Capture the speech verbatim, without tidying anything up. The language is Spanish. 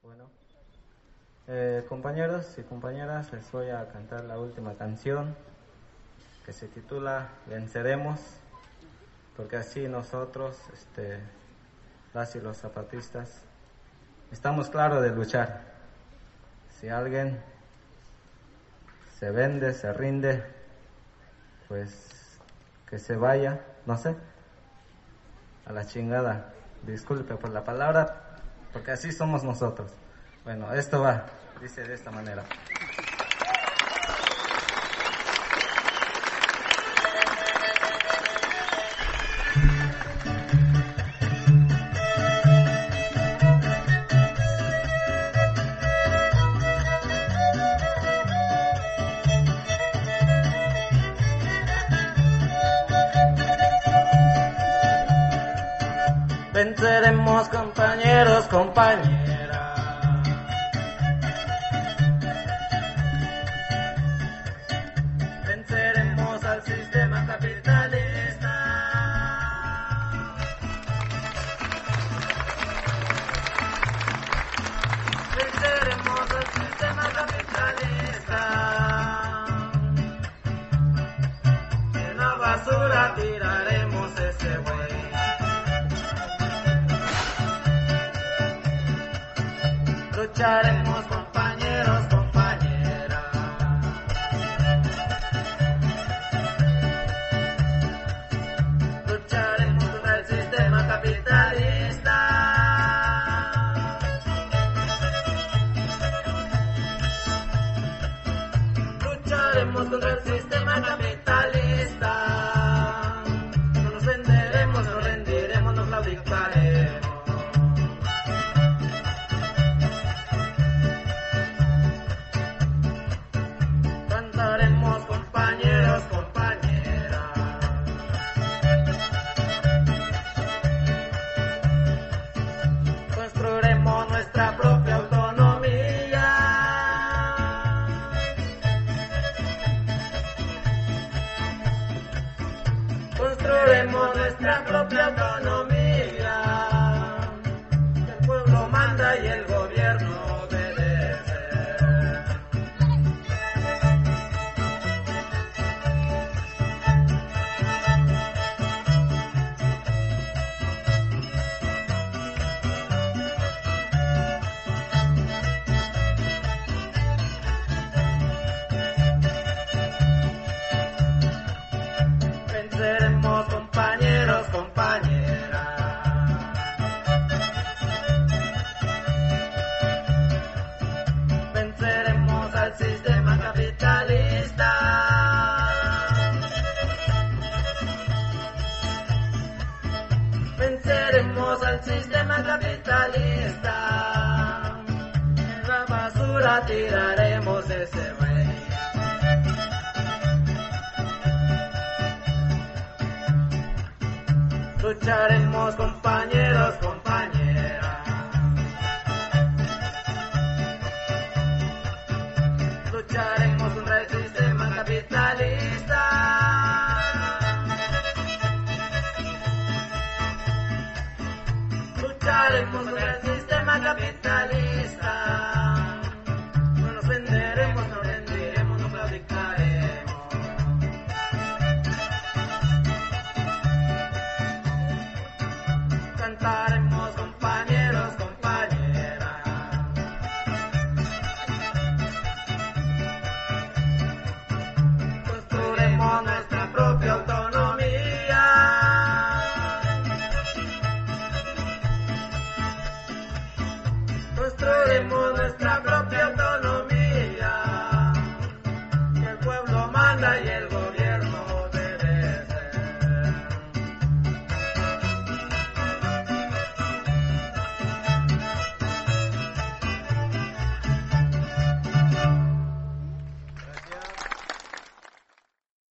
Bueno, eh, compañeros y compañeras, les voy a cantar la última canción que se titula Venceremos, porque así nosotros, este, las y los zapatistas, estamos claros de luchar. Si alguien se vende, se rinde, pues que se vaya, no sé, a la chingada. Disculpe por la palabra, porque así somos nosotros. Bueno, esto va, dice de esta manera. Venceremos, compañeros, compañeras. Venceremos al sistema capitalista. Venceremos al sistema capitalista. En la basura tiraremos ese güey. Lucharemos, compañeros, compañeras. Lucharemos contra el sistema capitalista. Lucharemos contra el sistema capitalista. No nos venderemos, no rendiremos, no claudicaremos. Cantaremos, compañeros, compañeras. Construiremos nuestra propia autonomía. Construiremos nuestra propia autonomía. El pueblo manda y el gobierno obedece. Venceremos, compañeros, compañeras. Venceremos al sistema capitalista. Venceremos al sistema capitalista. En la basura tiraremos ese güey. Lucharemos, compañeros, compañeras. Lucharemos contra el sistema capitalista. Lucharemos contra el sistema capitalista.